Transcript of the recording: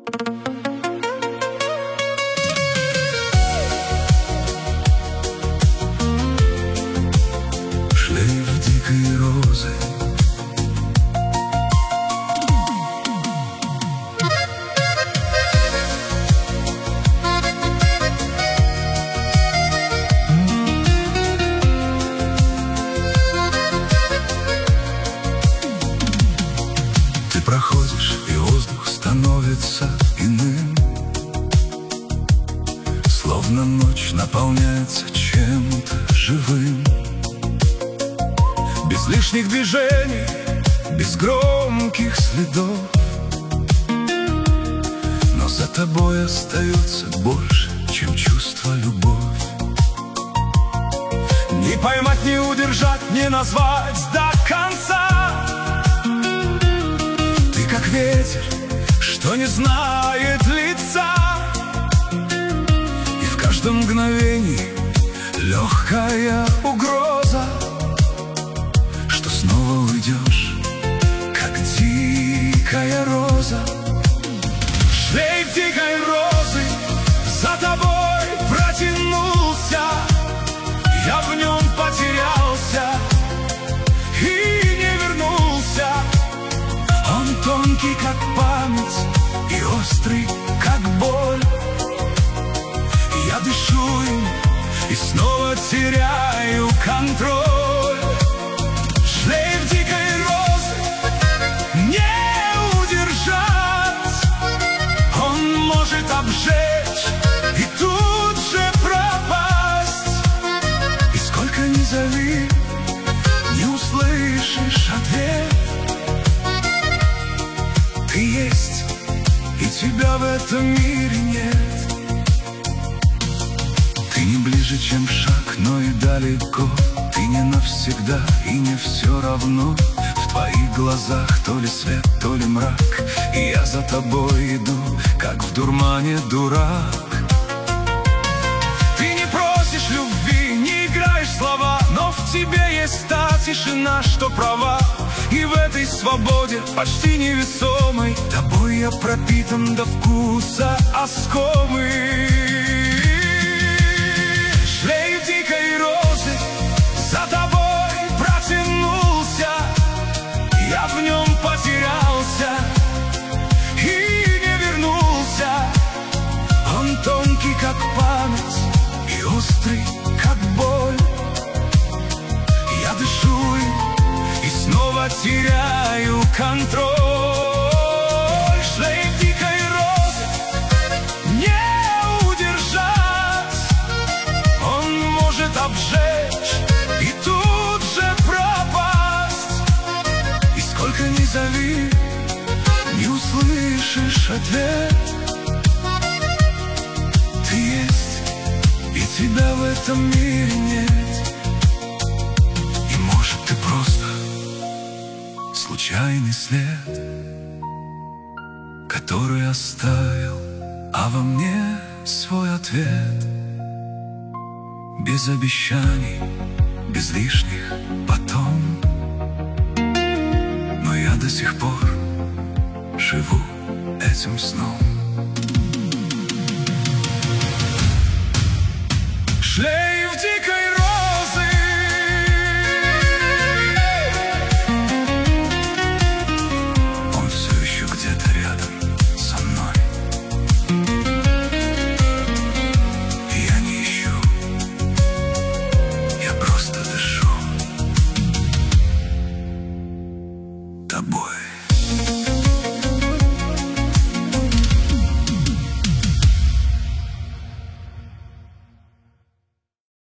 Шлейф дикой розы. Ты проходишь, и воздух становится иным, словно ночь наполняется чем-то живым. Без лишних движений, без громких следов, но за тобой остается больше, чем чувство, любовь. Не поймать, не удержать, не назвать до конца. Ты как ветер, что не знает лица, и в каждом мгновении легкая угроза, что снова уйдешь, как дикая роза. Шлейф дикой розы за тобой протянулся, я в нем потерялся и не вернулся. Он тонкий, как память, и острый, как боль. Я дышу им и снова теряю контроль. Шлейф дикой розы не удержать, он может обжечь и тут же пропасть. И сколько ни зови, не услышишь ответ. Ты есть, и тебя в этом мире нет. Ты не ближе, чем шаг, но и далеко. Ты не навсегда, и не все равно. В твоих глазах то ли свет, то ли мрак, и я за тобой иду, как в дурмане дурак. Ты не просишь любви, не играешь слова, но в тебе есть та тишина, что права. И в этой свободе, почти невесомой, тобой я пропитан до вкуса оскомый. Шлейф дикой розы за тобой протянулся, я в нем потерялся и не вернулся. Он тонкий, как память, и острый, как боль. Я дышу им и снова теряю контроль. Шлейф дикой розы не удержать, он может обжечь и тут же пропасть. И сколько ни зови, не услышишь ответ. Ты есть, и тебя в этом мире нет. И может ты просто случайный след, который оставил, а во мне свой ответ. Без обещаний, без лишних потом, но я до сих пор живу этим сном. Шлейф дикой розы, он все еще где-то рядом со мной. Я не ищу, я просто дышу тобой.